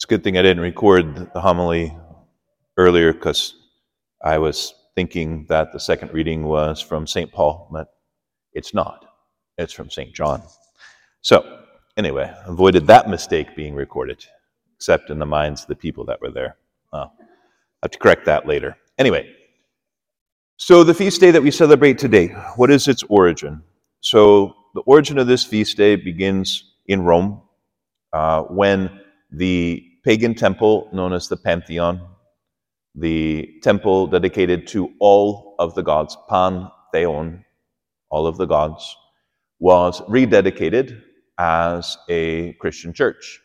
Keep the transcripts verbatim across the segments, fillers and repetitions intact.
It's a good thing I didn't record the homily earlier because I was thinking that the second reading was from Saint Paul, but it's not. It's from Saint John. So, anyway, avoided that mistake being recorded, except in the minds of the people that were there. Uh, I have to correct that later. Anyway, so the feast day that we celebrate today, what is its origin? So the origin of this feast day begins in Rome, uh, when the pagan temple known as the Pantheon, the temple dedicated to all of the gods, Pantheon, all of the gods, was rededicated as a Christian church.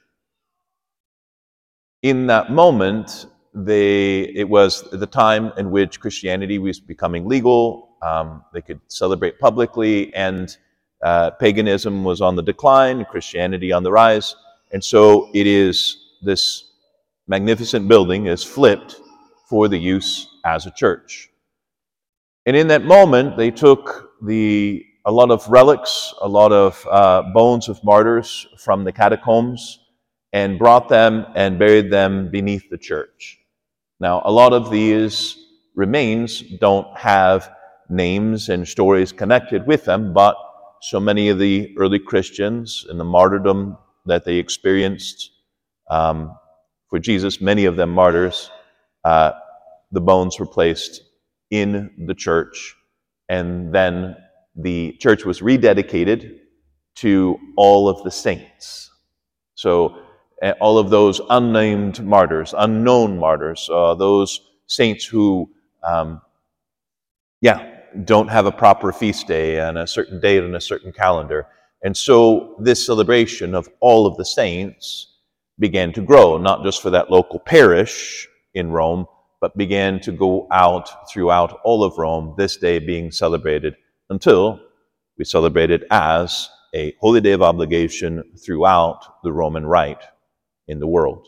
In that moment, they, it was the time in which Christianity was becoming legal. Um, they could celebrate publicly, and uh, paganism was on the decline, Christianity on the rise. And so it is, this magnificent building is flipped for the use as a church. And in that moment, they took the a lot of relics, a lot of uh, bones of martyrs from the catacombs, and brought them and buried them beneath the church. Now, a lot of these remains don't have names and stories connected with them, but so many of the early Christians and the martyrdom that they experienced um, for Jesus, many of them martyrs, uh, the bones were placed in the church, and then the church was rededicated to all of the saints. So uh, all of those unnamed martyrs, unknown martyrs, uh, those saints who, um, yeah, don't have a proper feast day and a certain date on a certain calendar. And so this celebration of all of the saints began to grow, not just for that local parish in Rome, but began to go out throughout all of Rome, this day being celebrated until we celebrate it as a holy day of obligation throughout the Roman Rite in the world.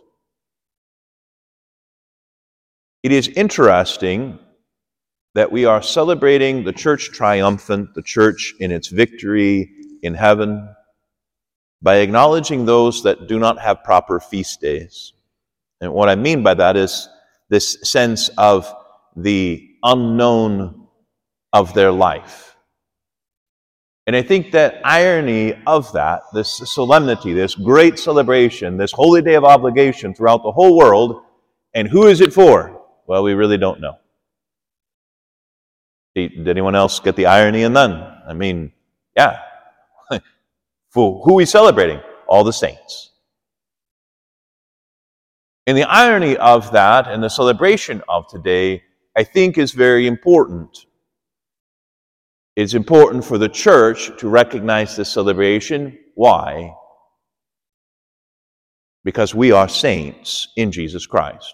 It is interesting that we are celebrating the church triumphant, the church in its victory in heaven, by acknowledging those that do not have proper feast days. And what I mean by that is this sense of the unknown of their life. And I think that irony of that, this solemnity, this great celebration, this holy day of obligation throughout the whole world, and who is it for? Well, we really don't know. Did anyone else get the irony in that? I mean, yeah. For who are we celebrating? All the saints. And the irony of that and the celebration of today, I think, is very important. It's important for the church to recognize this celebration. Why? Because we are saints in Jesus Christ.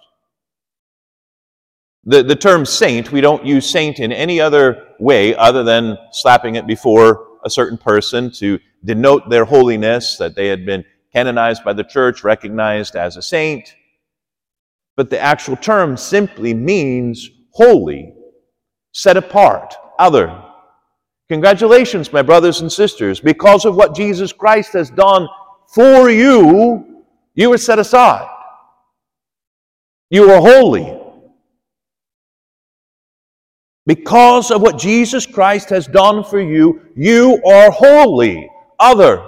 The, the term saint, we don't use saint in any other way other than slapping it before a certain person to denote their holiness, that they had been canonized by the church, recognized as a saint. But the actual term simply means holy, set apart, other. Congratulations, my brothers and sisters. Because of what Jesus Christ has done for you, you were set aside. You are holy. Because of what Jesus Christ has done for you, you are holy, other.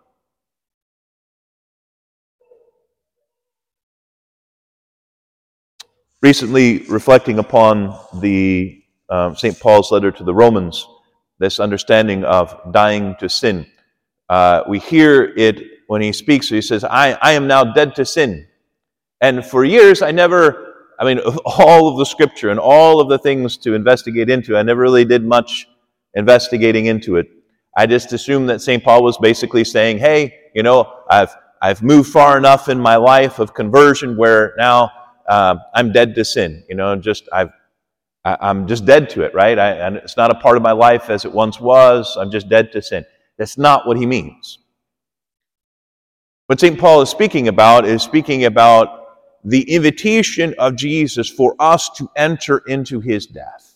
Recently, reflecting upon the uh, Saint Paul's letter to the Romans, this understanding of dying to sin, uh, we hear it when he speaks. He says, I, I am now dead to sin. And for years, I never, I mean, all of the scripture and all of the things to investigate into, I never really did much investigating into it. I just assumed that Saint Paul was basically saying, hey, you know, I've I've moved far enough in my life of conversion where now uh, I'm dead to sin. You know, just I've I, I'm just dead to it, right? I, and it's not a part of my life as it once was. I'm just dead to sin. That's not what he means. What Saint Paul is speaking about is speaking about the invitation of Jesus for us to enter into his death.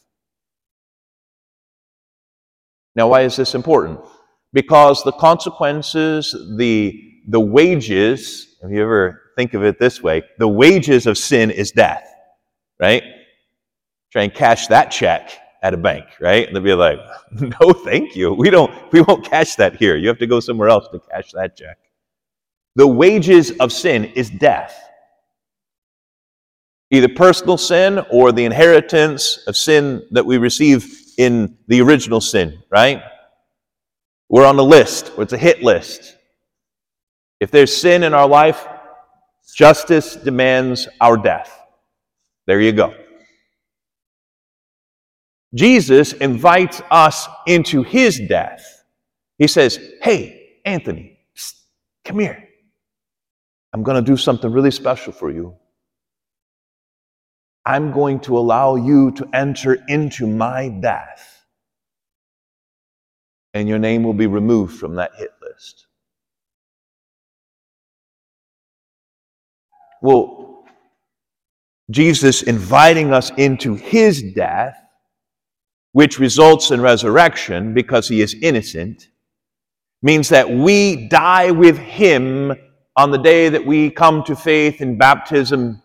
Now, why is this important? Because the consequences, the, the wages, have you ever think of it this way. The wages of sin is death, right? Try and cash that check at a bank, right? And they'll be like, no, thank you. We don't, we won't cash that here. You have to go somewhere else to cash that check. The wages of sin is death. Either personal sin or the inheritance of sin that we receive in the original sin, right? We're on the list, or it's a hit list. If there's sin in our life, justice demands our death. There you go. Jesus invites us into his death. He says, hey, Anthony, psst, come here. I'm going to do something really special for you. I'm going to allow you to enter into my death. And your name will be removed from that hit list. Well, Jesus inviting us into his death, which results in resurrection because he is innocent, means that we die with him on the day that we come to faith in baptism.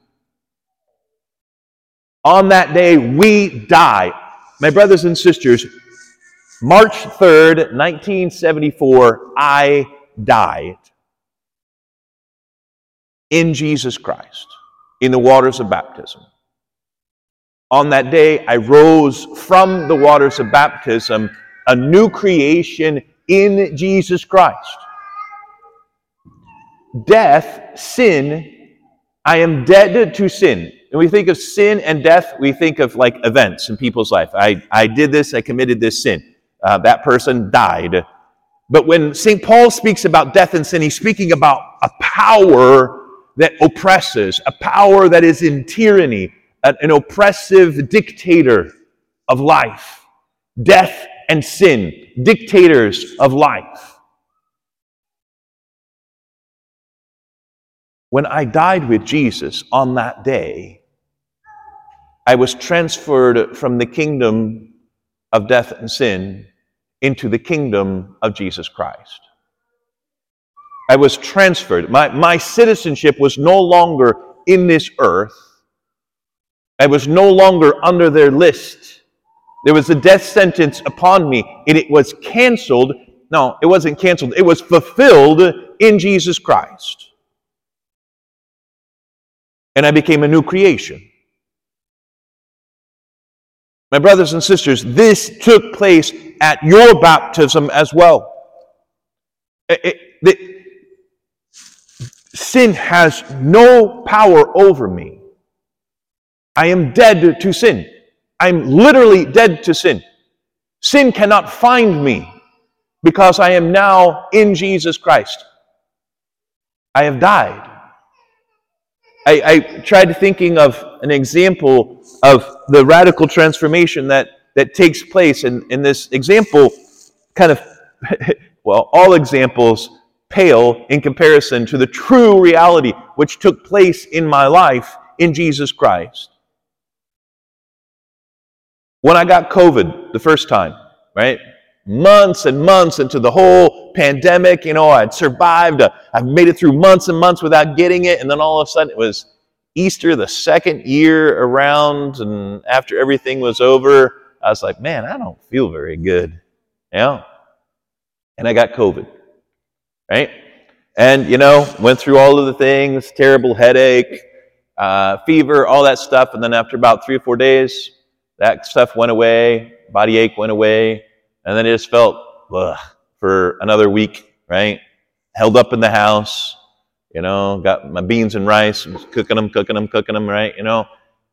On that day, we die. My brothers and sisters, March third, nineteen seventy-four, I died in Jesus Christ, in the waters of baptism. On that day, I rose from the waters of baptism, a new creation in Jesus Christ. Death, sin, I am dead to sin. When we think of sin and death, we think of like events in people's life. I, I did this, I committed this sin. Uh, that person died. But when Saint Paul speaks about death and sin, he's speaking about a power that oppresses, a power that is in tyranny, an, an oppressive dictator of life. Death and sin, dictators of life. When I died with Jesus on that day, I was transferred from the kingdom of death and sin into the kingdom of Jesus Christ. I was transferred. My, my citizenship was no longer in this earth. I was no longer under their list. There was a death sentence upon me, and it was canceled. No, it wasn't canceled. It was fulfilled in Jesus Christ. And I became a new creation. My brothers and sisters, this took place at your baptism as well. It, it, the, sin has no power over me. I am dead to sin. I'm literally dead to sin. Sin cannot find me because I am now in Jesus Christ. I have died. I, I tried thinking of an example of the radical transformation that, that takes place. And, and this example kind of, well, all examples pale in comparison to the true reality which took place in my life in Jesus Christ. When I got COVID the first time, right? Months and months into the whole pandemic, you know, I'd survived. Uh, I've made it through months and months without getting it. And then all of a sudden it was Easter the second year around. And after everything was over, I was like, man, I don't feel very good. You know? And I got COVID, right? And, you know, went through all of the things, terrible headache, uh, fever, all that stuff. And then after about three or four days, that stuff went away, body ache went away. And then it just felt ugh, for another week, right? Held up in the house, you know, got my beans and rice, cooking them, cooking them, cooking them, right? You know.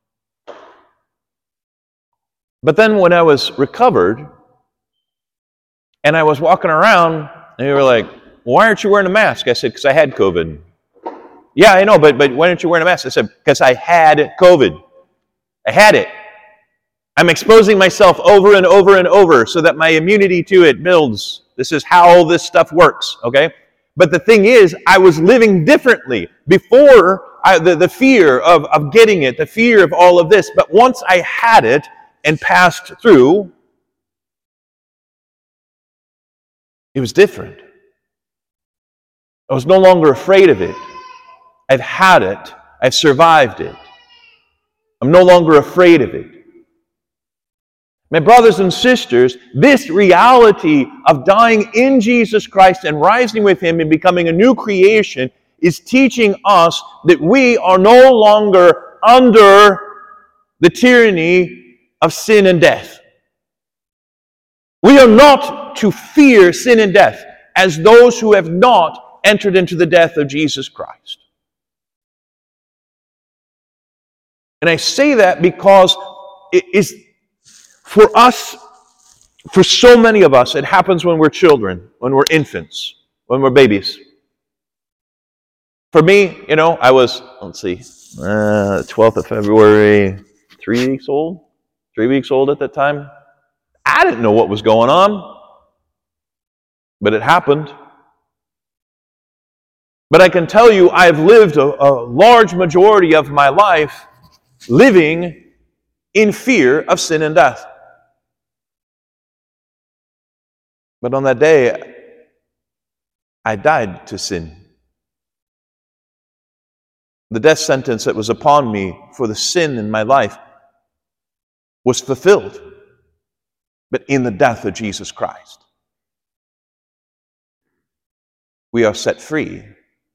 But then when I was recovered, and I was walking around, and they were like, why aren't you wearing a mask? I said, because I had COVID. Yeah, I know, but, but why aren't you wearing a mask? I said, because I had COVID. I had it. I'm exposing myself over and over and over so that my immunity to it builds. This is how this stuff works, okay? But the thing is, I was living differently before I, the, the fear of, of getting it, the fear of all of this. But once I had it and passed through, it was different. I was no longer afraid of it. I've had it. I've survived it. I'm no longer afraid of it. My brothers and sisters, this reality of dying in Jesus Christ and rising with Him and becoming a new creation is teaching us that we are no longer under the tyranny of sin and death. We are not to fear sin and death as those who have not entered into the death of Jesus Christ. And I say that because it is for us, for so many of us, it happens when we're children, when we're infants, when we're babies. For me, you know, I was, let's see, uh, twelfth of February, three weeks old, three weeks old at that time. I didn't know what was going on, but it happened. But I can tell you, I've lived a, a large majority of my life living in fear of sin and death. But on that day, I died to sin. The death sentence that was upon me for the sin in my life was fulfilled, but in the death of Jesus Christ. We are set free.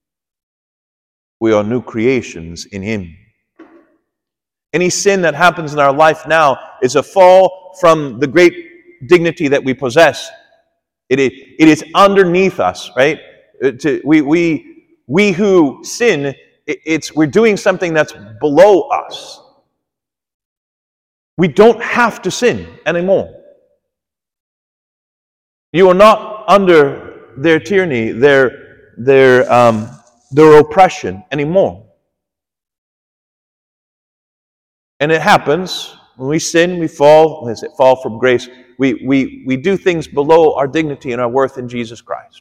We are new creations in Him. Any sin that happens in our life now is a fall from the great dignity that we possess. It is, it is underneath us, right? To, we, we, we who sin, it, it's, we're doing something that's below us. We don't have to sin anymore. You are not under their tyranny, their, their, um, their oppression anymore. And it happens. When we sin, we fall. When I say fall from grace, we, we, we do things below our dignity and our worth in Jesus Christ.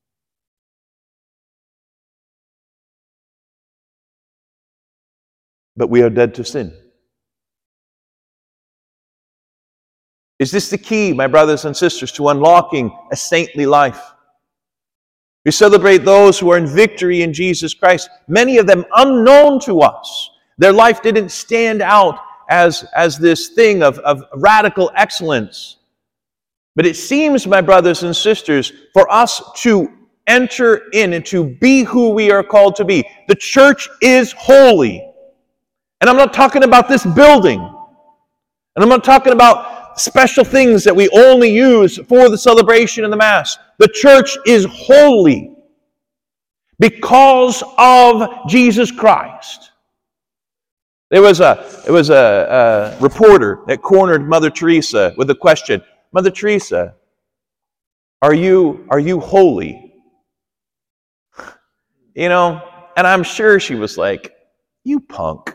But we are dead to sin. Is this the key, my brothers and sisters, to unlocking a saintly life? We celebrate those who are in victory in Jesus Christ, many of them unknown to us. Their life didn't stand out as, as this thing of, of radical excellence. But it seems, my brothers and sisters, for us to enter in and to be who we are called to be. The church is holy. And I'm not talking about this building. And I'm not talking about special things that we only use for the celebration and the Mass. The church is holy because of Jesus Christ. There was a, there was a, a reporter that cornered Mother Teresa with a question. Mother Teresa, are you, are you holy? You know, and I'm sure she was like, you punk.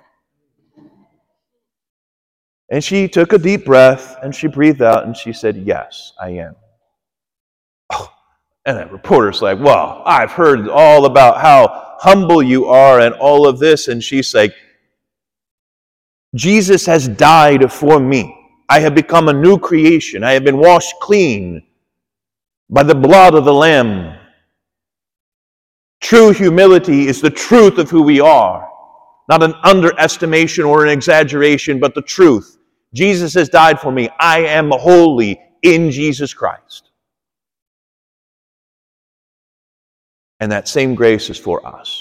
And she took a deep breath and she breathed out and she said, yes, I am. Oh, and that reporter's like, well, I've heard all about how humble you are and all of this. And she's like, Jesus has died for me. I have become a new creation. I have been washed clean by the blood of the Lamb. True humility is the truth of who we are. Not an underestimation or an exaggeration, but the truth. Jesus has died for me. I am holy in Jesus Christ. And that same grace is for us.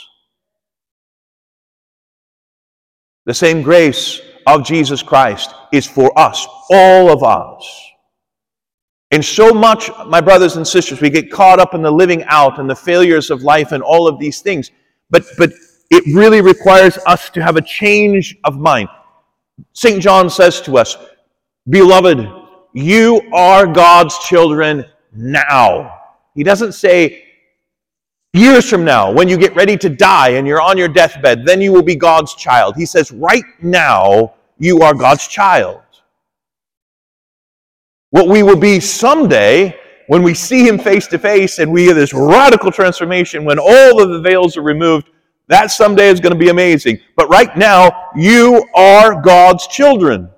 The same grace of Jesus Christ is for us, all of us. And so much, my brothers and sisters, we get caught up in the living out and the failures of life and all of these things. But, but it really requires us to have a change of mind. Saint John says to us, beloved, you are God's children now. He doesn't say years from now, when you get ready to die and you're on your deathbed, then you will be God's child. He says, right now, you are God's child. What we will be someday, when we see Him face to face and we have this radical transformation, when all of the veils are removed, that someday is going to be amazing. But right now, you are God's children.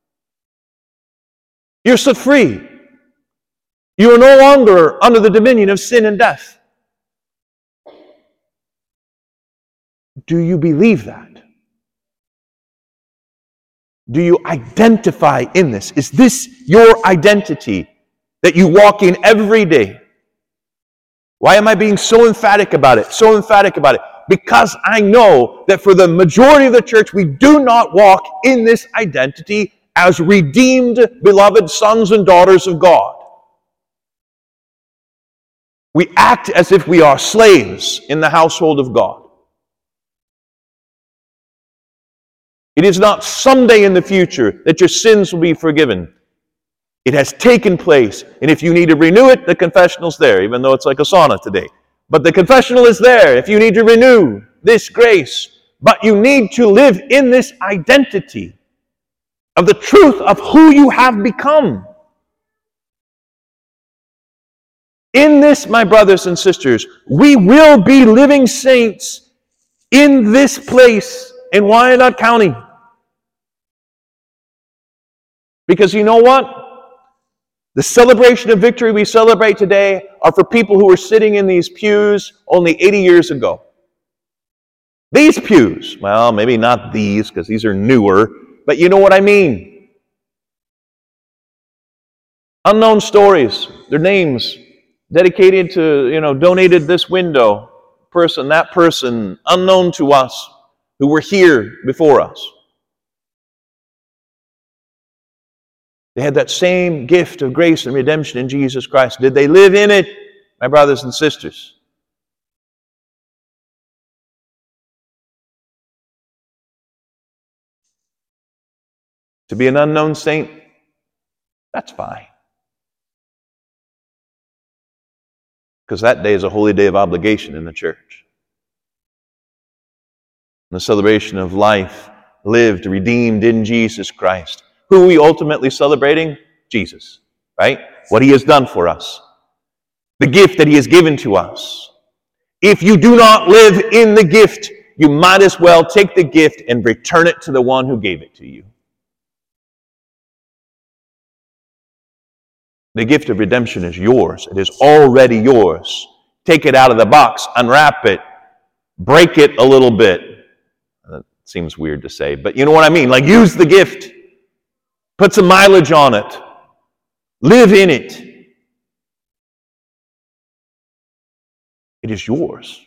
You're set free. You are no longer under the dominion of sin and death. Do you believe that? Do you identify in this? Is this your identity that you walk in every day? Why am I being so emphatic about it? So emphatic about it? Because I know that for the majority of the church, we do not walk in this identity as redeemed, beloved sons and daughters of God. We act as if we are slaves in the household of God. It is not someday in the future that your sins will be forgiven. It has taken place. And if you need to renew it, the confessional's there, even though it's like a sauna today. But the confessional is there if you need to renew this grace. But you need to live in this identity of the truth of who you have become. In this, my brothers and sisters, we will be living saints in this place in Wyandotte County. Because you know what? The celebration of victory we celebrate today are for people who were sitting in these pews only eighty years ago. These pews, well, maybe not these, because these are newer, but you know what I mean. Unknown stories, their names, dedicated to, you know, donated this window, person, that person, unknown to us, who were here before us. They had that same gift of grace and redemption in Jesus Christ. Did they live in it, my brothers and sisters? To be an unknown saint, that's fine. Because that day is a holy day of obligation in the church. The celebration of life lived, redeemed in Jesus Christ. Who are we ultimately celebrating? Jesus, right? What He has done for us. The gift that He has given to us. If you do not live in the gift, you might as well take the gift and return it to the one who gave it to you. The gift of redemption is yours. It is already yours. Take it out of the box, unwrap it, break it a little bit. That seems weird to say, but you know what I mean. Like, use the gift. Put some mileage on it. Live in it. It is yours.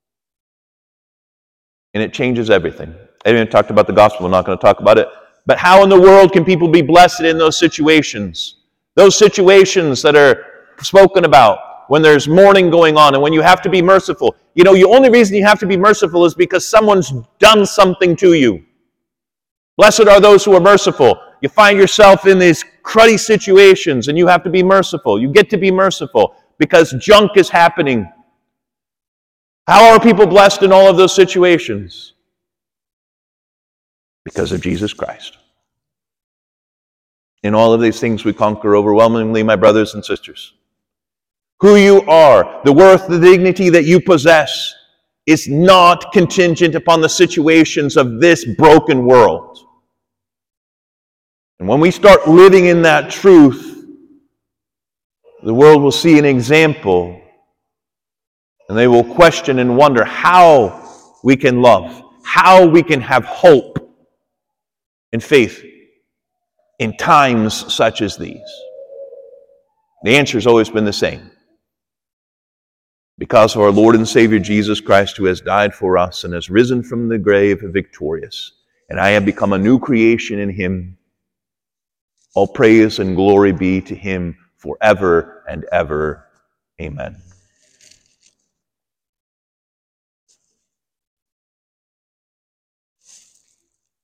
And it changes everything. I haven't talked about the gospel. I'm not going to talk about it. But how in the world can people be blessed in those situations? Those situations that are spoken about when there's mourning going on and when you have to be merciful. You know, the only reason you have to be merciful is because someone's done something to you. Blessed are those who are merciful. You find yourself in these cruddy situations and you have to be merciful. You get to be merciful because junk is happening. How are people blessed in all of those situations? Because of Jesus Christ. In all of these things we conquer overwhelmingly, my brothers and sisters. Who you are, the worth, the dignity that you possess is not contingent upon the situations of this broken world. And when we start living in that truth, the world will see an example and they will question and wonder how we can love, how we can have hope and faith in times such as these. The answer has always been the same. Because of our Lord and Savior Jesus Christ, who has died for us and has risen from the grave victorious, and I have become a new creation in Him. All praise and glory be to Him forever and ever. Amen.